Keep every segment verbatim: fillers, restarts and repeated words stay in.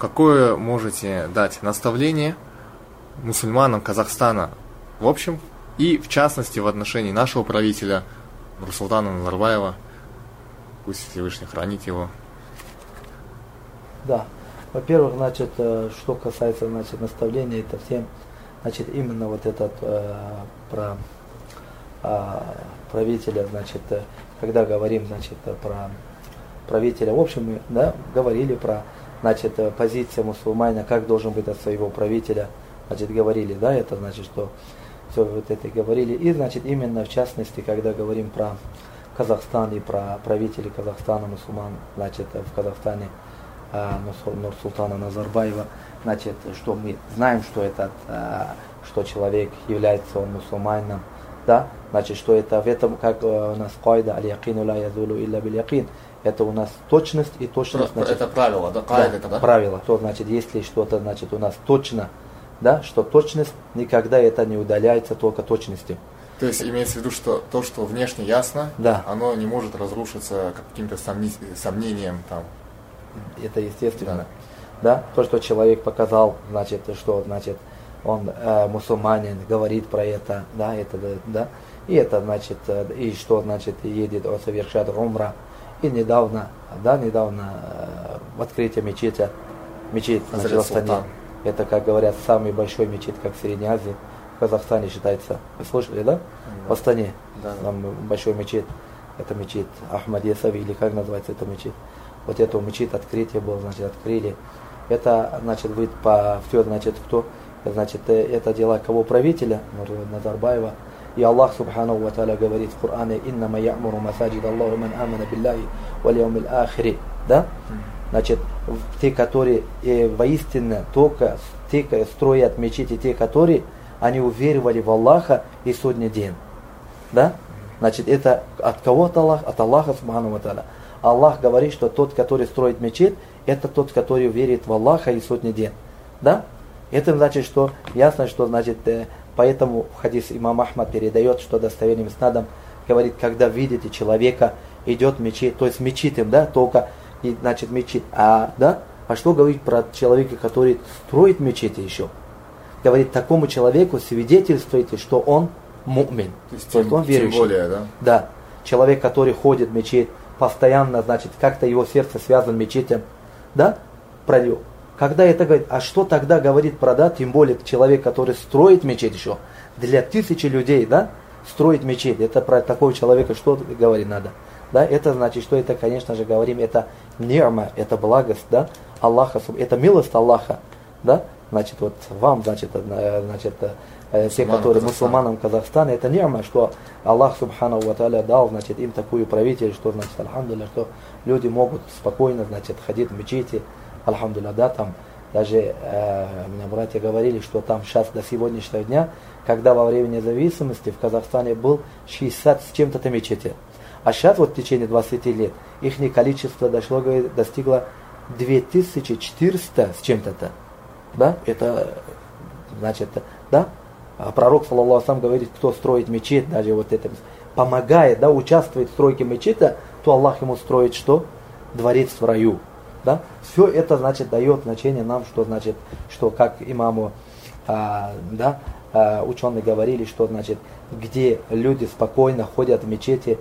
какое можете дать наставление мусульманам Казахстана в общем и в частности в отношении нашего правителя Нурсултана Назарбаева, пусть Всевышний хранит его? Да, во-первых, значит, что касается, значит, наставления, это всем, значит, именно вот этот э, про э, правителя, значит, когда говорим, значит, про правителя, в общем, мы, да, говорили про, значит, позицию мусульманина, как должен быть от своего правителя, значит, говорили, да, это значит, что все вот это говорили. И, значит, именно в частности, когда говорим про Казахстан и про правителей Казахстана, мусульман, значит, в Казахстане, Нурсултана Назарбаева, значит, что мы знаем, что это, что человек является он мусульманином, да, значит, что это в этом, как у нас кайда, аль-якину ла язулу илля биль-якин, это у нас точность и точность. Значит, это правило, да, кайда, да, это, да? Правило, то значит, если что-то, значит, у нас точно, да, что точность, никогда это не удаляется только точностью. То есть имеется в виду, что то, что внешне ясно, да, оно не может разрушиться каким-то сомни... сомнением там. Это естественно. Да. Да? То, что человек показал, значит, что значит он э, мусульманин, говорит про это, да, это, да, и это значит, э, и что значит едет, он совершает умра. И недавно, да, недавно э, в открытии мечети, мечеть значит, в Астане. Это, как говорят, самый большой мечеть, как в Средней Азии, в Казахстане считается. Вы слышали, да? Да. В Астане, да, там большой мечеть, это мечеть Ахмадия Сави, или как называется эта мечеть. Вот эту мечеть открытие было, значит, открыли. Это, значит, будет по все, значит, кто, значит, это дела кого правителя, Назарбаева. И Аллах Субхану Ва Тааля говорит в Коране: «Иннама я'муру масаджид Аллаху ман амана биллахи валь яумил ахири». Да? Значит, те, которые э, воистину только те, строят мечети, те, которые они уверовали в Аллаха и судный день. Да? Значит, это от кого от Аллаха? От Аллаха Субхану Ва Тааля. Аллах говорит, что тот, который строит мечеть, это тот, который верит в Аллаха и судный день. Да? Это значит, что ясно, что значит, э, поэтому в хадис имам Ахмад передает, что достоверным снадом говорит, когда видите человека, идет мечеть, то есть мечетем, да, только, и, значит, мечеть. А, да? А что говорить про человека, который строит мечети еще? Говорит, такому человеку свидетельствуйте, что он му'мин. То есть, то есть тем, он верующий. Тем более, да? Да. Человек, который ходит в мечеть, постоянно, значит, как-то его сердце связано мечетям, да, про него. Когда это говорит, а что тогда говорит про, да, тем более человек, который строит мечеть еще, для тысячи людей, да, строить мечеть, это про такого человека что говорить надо, да, это значит, что это, конечно же, говорим, это нирма, это благость, да, Аллаха, это милость Аллаха, да, значит, вот вам, значит, значит, те, которые мусульманам Казахстана, это нирма, что Аллах Субхану Ва Тааля дал, значит, им такую правитель, что, значит, альхамдулилля, что люди могут спокойно, значит, ходить в мечети, альхамдулилля, да, там, даже э, мне братья говорили, что там сейчас до сегодняшнего дня, когда во время независимости в Казахстане был шестьдесят с чем-то мечети, а сейчас вот в течение двадцати лет их количество дошло, говорит, достигло две тысячи четыреста с чем-то, да, это, значит, да, а пророк, саллаллаху алейхи, говорит, кто строит мечеть, даже вот это, помогает, да, участвует в стройке мечети, то Аллах ему строит что? Дворец в раю. Да? Все это, значит, дает значение нам, что, значит, что как имаму, а, да, а, ученые говорили, что, значит, где люди спокойно ходят в мечети,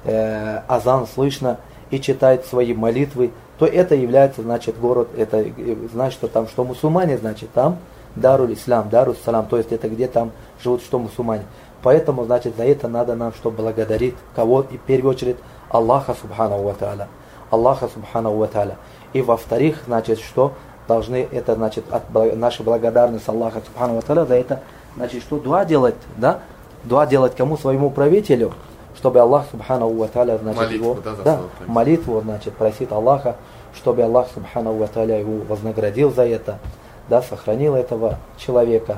э, азан слышно и читают свои молитвы, то это является, значит, город, это, значит, что там, что мусульмане, значит, там Даруль Ислам, Даруль Салам, то есть это где там живут, что мусульмане. Поэтому, значит, за это надо нам, что благодарить кого, и в первую очередь Аллаха Субхану Ва Тааля. Аллаха Субхану Ва Тааля. И во-вторых, значит, что должны, это, значит, от нашей благодарности Аллаха Субхану Ва Тааля за это, значит, что дуа делать, да? Дуа делать кому? Своему правителю, чтобы Аллах Субхану Ва Тааля, значит, молитву, его, да, да, молитву, значит, просит Аллаха, чтобы Аллах Субхану Ва Тааля его вознаградил за это, да, сохранил этого человека.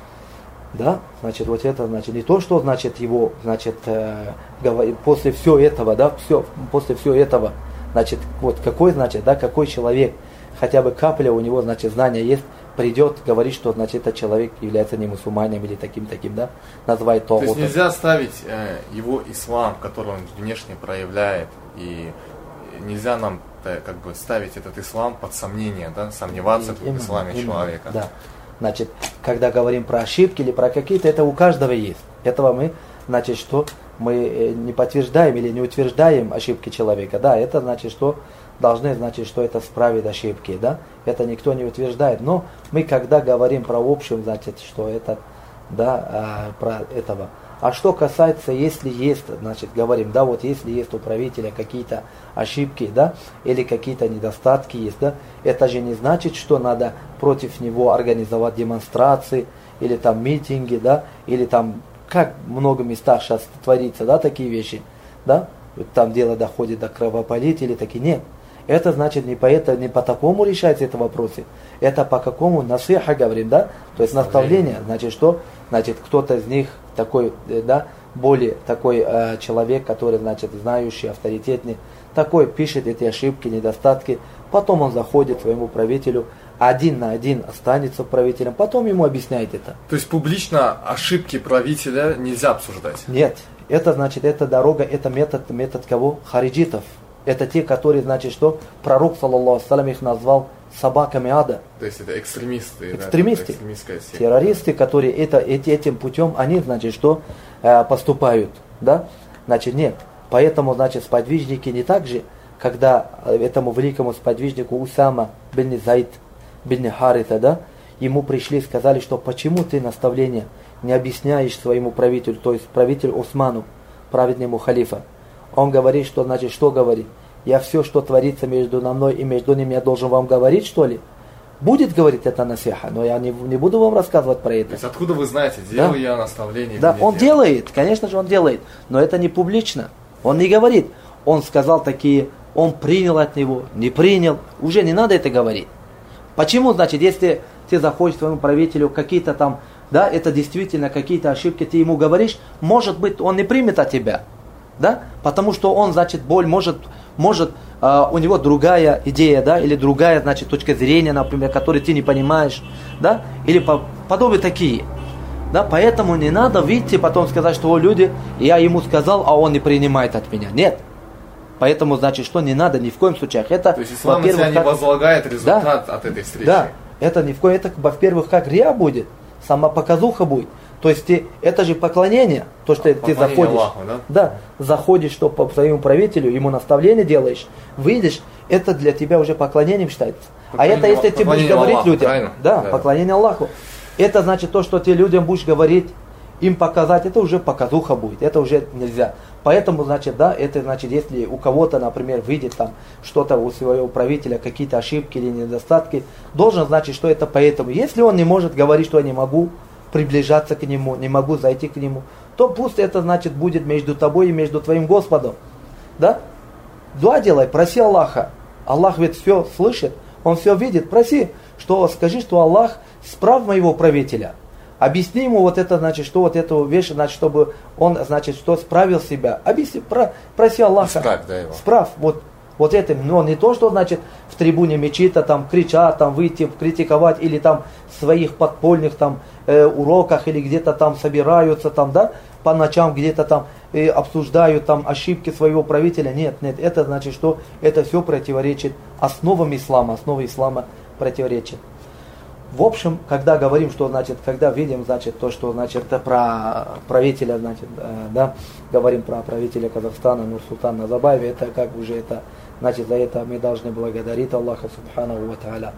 Да, значит, вот это, значит, не то, что, значит, его, значит, э, говорит, после всего этого, да, все, после всего этого, значит, вот какой, значит, да, какой человек, хотя бы капля у него, значит, знания есть, придет, говорит, что, значит, этот человек является не мусульманином или таким-таким, да, называет то. То есть нельзя ставить э, его ислам, который он внешне проявляет, и нельзя нам это как бы ставить этот ислам под сомнение, да, сомневаться Именно, в исламе именно, человека. Да. Значит, когда говорим про ошибки или про какие-то, это у каждого есть. Этого мы, значит, что мы не подтверждаем или не утверждаем ошибки человека. Да, это значит, что должны, значит, что это исправить ошибки, да. Это никто не утверждает. Но мы, когда говорим про общем, значит, что это, да, про этого. А что касается, если есть, значит, говорим, да, вот если есть у правителя какие-то ошибки, да, или какие-то недостатки есть, да, это же не значит, что надо против него организовать демонстрации, или там митинги, да, или там, как в много местах сейчас творится, да, такие вещи, да, там дело доходит до кровопролития или такие, нет. Это значит не по, это, не по такому решается это вопросы, это по какому насиха говорим, да, то есть наставление, значит, что, значит, кто-то из них такой, да, более такой э, человек, который, значит, знающий, авторитетный, такой пишет эти ошибки, недостатки, потом он заходит к своему правителю, один на один останется правителем, потом ему объясняет это. То есть публично ошибки правителя нельзя обсуждать? Нет, это значит, это дорога, это метод, метод кого? Хариджитов. Это те, которые, значит, что пророк, саллаллаху алейхи ва саллям, их назвал собаками ада. То есть это экстремисты, экстремисты, да, террористы, которые это, эти, этим путем, они, значит, что э, поступают, да? Значит, нет. Поэтому, значит, сподвижники не так же, когда этому великому сподвижнику Усама бин Зайд бин Харита, да, ему пришли и сказали, что почему ты наставление не объясняешь своему правителю, то есть правителю Усману, праведному халифа. Он говорит, что, значит, что говорит? Я все, что творится между мной и между ними, я должен вам говорить, что ли? Будет говорить это насиха, но я не, не буду вам рассказывать про это. То есть откуда вы знаете, делал да? я наставление? Да, он делал? делает, конечно же он делает, но это не публично. Он не говорит. Он сказал такие, он принял от него, не принял. Уже не надо это говорить. Почему, значит, если ты заходишь к своему правителю, какие-то там, да, это действительно какие-то ошибки, ты ему говоришь, может быть, он не примет от тебя. Да? Потому что он, значит, боль может, может э, у него другая идея, да, или другая, значит, точка зрения, например, которую ты не понимаешь, да, или по, подобные такие. Да, поэтому не надо выйти потом сказать, что о, люди, я ему сказал, а он не принимает от меня. Нет. Поэтому, значит, что не надо ни в коем случае. Это, то есть ислам на себя не возлагает результат да, от этой встречи. Да, это ни в коем, это, во-первых, как риа будет, сама показуха будет. То есть ты, это же поклонение, то, что а, ты заходишь, Аллаху, да? Да, заходишь, что по своему правителю, ему наставление делаешь, выйдешь, это для тебя уже поклонением считается. Поклонение, а это если ты будешь говорить Аллаху, людям, да, да, поклонение Аллаху, это значит то, что ты людям будешь говорить, им показать, это уже показуха будет, это уже нельзя. Поэтому, значит, да, это значит, если у кого-то, например, выйдет там что-то у своего правителя, какие-то ошибки или недостатки, должен значить, что это поэтому. Если он не может говорить, что я не могу приближаться к нему, не могу зайти к нему, то пусть это, значит, будет между тобой и между твоим Господом. Да? Дуа делай, проси Аллаха. Аллах ведь все слышит, Он все видит. Проси, что скажи, что Аллах, справ моего правителя. Объясни ему вот это, значит, что вот эту вещь, значит, чтобы он, значит, что справил себя. Объясни, про, проси Аллаха. Справь, да, его. Справь, вот. Вот этим, но не то, что, значит, в трибуне мечита там кричат, там выйти, критиковать, или там в своих подпольных там э, уроках, или где-то там собираются, там, да, по ночам где-то там э, обсуждают там ошибки своего правителя. Нет, нет, это значит, что это все противоречит основам ислама, основы ислама противоречит. В общем, когда говорим, что, значит, когда видим, значит, то, что, значит, про правителя, значит, да, говорим про правителя Казахстана, Нурсултана Назарбаева, это как уже это, значит, за это мы должны благодарить Аллаха Субханаху ва Тааля.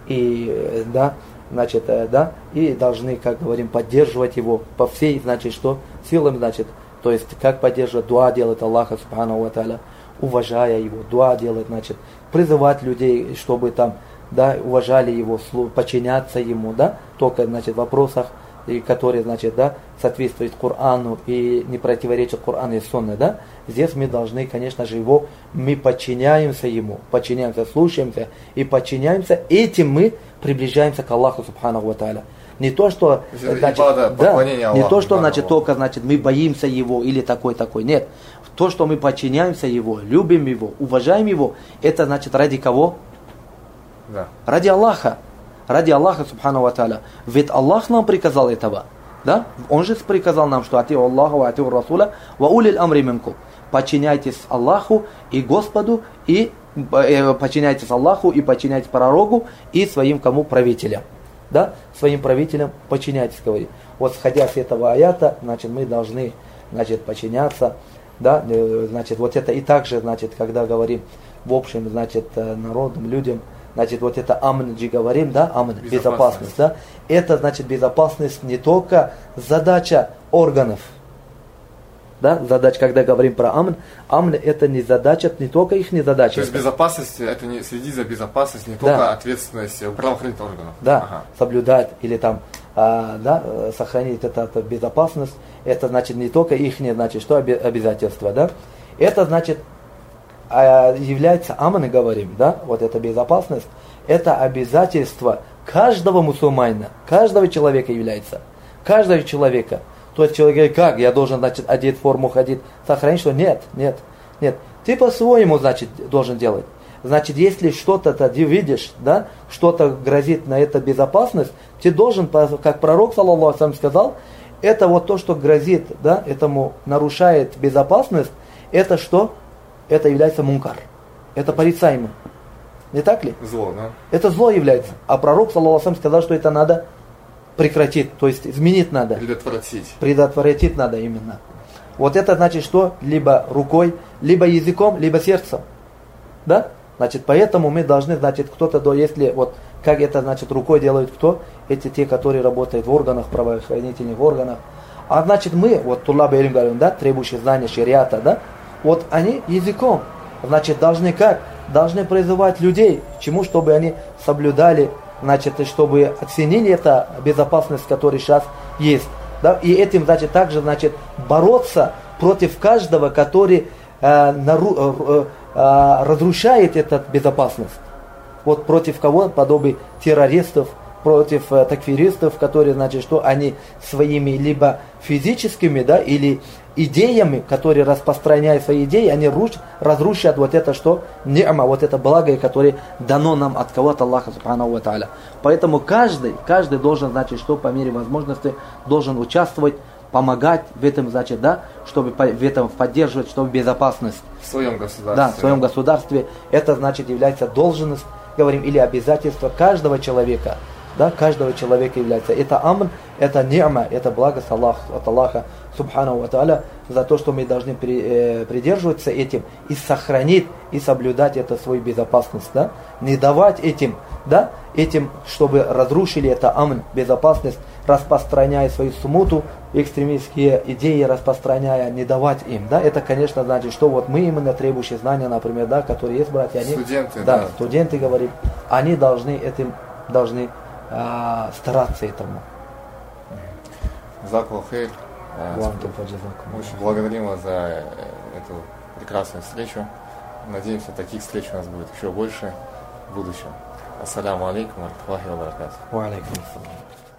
И, да, значит, да, и должны, как говорим, поддерживать его по всей, значит, что, силам, значит, то есть, как поддерживать, дуа делать Аллаха Субханаху ва Тааля, уважая его, дуа делать, значит, призывать людей, чтобы там, да, уважали его, подчиняться ему, да, только, значит, в вопросах, которые, значит, да, соответствуют Корану и не противоречат Корану и Сунне, да, здесь мы должны, конечно же, его, мы подчиняемся ему, подчиняемся, слушаемся и подчиняемся, этим мы приближаемся к Аллаху Субханаху ва Тааля. Не то, что, значит, ибада, да, Аллаху, не то, что, значит, только, значит, мы боимся его или такой-такой, нет. То, что мы подчиняемся его, любим его, уважаем его, это, значит, ради кого? Да. Ради Аллаха. Ради Аллаха, Субхану ва Тааля. Ведь Аллах нам приказал этого. Да? Он же приказал нам, что атиу Аллаху атиу Расуля ва улил амри минкум. Подчиняйтесь Аллаху и Господу и подчиняйтесь Аллаху и подчиняйтесь пророку и своим кому правителям. Да? Своим правителям подчиняйтесь, говорит. Вот сходя с этого аята, значит, мы должны, значит, подчиняться, да, значит, вот это и также, значит, когда говорим в общем, значит, народам, людям, значит, вот это амн же говорим, да, амн, безопасность, безопасность, да, это, значит, безопасность не только задача органов, да, задача, когда говорим про амн, амн это не задача, не только их не задача. То есть безопасность, это не следить за безопасностью, не только да. ответственность правоохранительных органов. Да, ага. соблюдать или там, а, да, сохранить это, это безопасность, это значит не только их, значит, что обязательства, да, это значит, является амн, говорим, да, вот эта безопасность, это обязательство каждого мусульманина, каждого человека является, каждого человека. То есть человек говорит, как, я должен, значит, одеть форму, ходить, сохранить, что нет, нет, нет. Ты по-своему, значит, должен делать. Значит, если что-то ты видишь, да, что-то грозит на это безопасность, ты должен, как пророк, саллаллаху алейхи ва саллям, сказал, это вот то, что грозит, да, этому нарушает безопасность, это что? Это является мункар. Это порицаемо. Не так ли? Зло, да? Это зло является. А пророк, саллаллаху алейхи ва саллям, сказал, что это надо прекратить, то есть изменить надо. Предотвратить. Предотвратить надо именно. Вот это значит что? Либо рукой, либо языком, либо сердцем. Да? Значит, поэтому мы должны, значит, кто-то, до, если вот как это, значит, рукой делают кто? Эти те, которые работают в органах, правоохранительных органах. А значит, мы, вот туллаб илм говорим, да, требующие знания шариата, да, вот они языком, значит, должны как? Должны призывать людей, к чему, чтобы они соблюдали, значит, чтобы оценили это безопасность, которая сейчас есть. Да? И этим, значит, также, значит, бороться против каждого, который э, нару, э, э, разрушает эту безопасность. Вот против кого? Подобие террористов, против э, такфиристов, которые, значит, что они своими либо физическими, да, или идеями, которые распространяют свои идеи, они руш, разрушат вот это что? Ни'ма, вот это благо, которое дано нам от кого-то Аллаха субханаху ва тааля. Поэтому каждый, каждый должен, значит, что по мере возможности должен участвовать, помогать в этом, значит, да, чтобы в этом поддерживать, чтобы безопасность. В своем государстве. Да, в своем государстве. Это, значит, является должность, говорим, или обязательство каждого человека. Да, каждого человека является. Это амн, это ни'ма, это благость Аллах, от Аллаха субханаху ва тааля, за то, что мы должны при, э, придерживаться этим и сохранить, и соблюдать это свою безопасность. Да? Не давать этим, да, этим, чтобы разрушили это амн, безопасность, распространяя свою смуту, экстремистские идеи распространяя, не давать им. Да? Это, конечно, значит, что вот мы именно требующие знания, например, да, которые есть братья, они, студенты, да, да. студенты, говорим, они должны этим, должны а, стараться этому. Закулу хейр. Очень благодарим вас за эту прекрасную встречу. Надеемся, таких встреч у нас будет еще больше в будущем. Ассаляму алейкум ва рахматуллахи ва баракатуху. Ва алейкум ассалам.